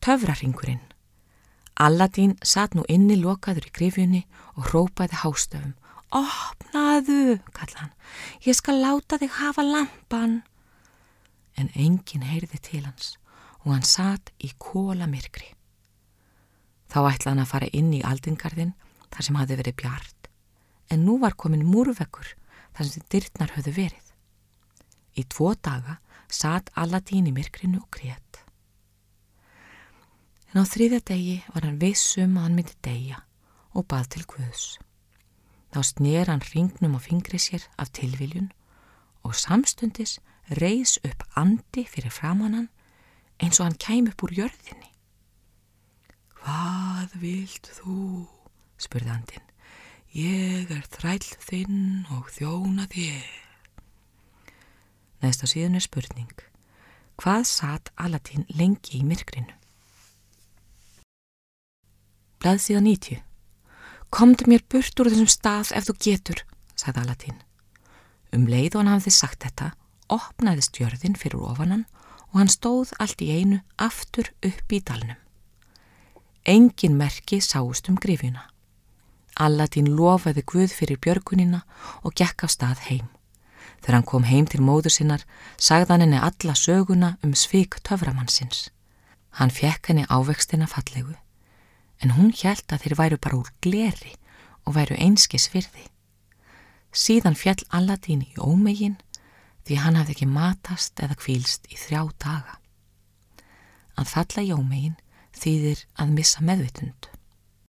töfrahringurinn. Aladín sat nú inni lokaður í gryfjunni og hrópaði hástöfum. Opnaðu, kallaði hann, ég skal láta þig hafa lampan. En enginn heyrði til hans og hann sat í kolamirkri. Þá ætlaði hann að fara inn í aldingarðinn þar sem hafði verið bjart, en nú var komin múrveggur þar sem dyrnar höfðu verið. Í 2 daga sat Aladín í myrkrinu og grét. En á 3. degi var hann viss að hann myndi deyja og bað til Guðs. Þá snér hann hringnum á fingri sér af tilviljun og samstundis reis upp andi fyrir framan hann eins og hann kæmi upp úr jörðinni. Hvað vilt þú? Spurði andinn. Ég þræll þinn og þjóna þér. Neðst á síðunni spurning. Hvað sat Aladín lengi í myrkrinu? Blaðsíða 90. Komdu mér burt úr þessum stað ef þú getur, sagði Aladín. Leið og hann hafði sagt þetta, opnaðist jörðin fyrir ofan hann og hann stóð allt í einu aftur upp í dalnum. Engin merki sáust gryfjuna. Aladín lofaði Guð fyrir björgunina og gekk af stað heim. Þegar hann kom heim til móður sinnar, sagði hann henni alla söguna svik töframannsins. Hann fékk henni ávextina fallegu, en hún hélt að þeir væru bara úr gleri og væru einskis virði. Síðan féll Aladín í ómegin því hann hafði ekki matast eða hvílst í 3 daga. Að falla í ómegin þýðir að missa meðvitund.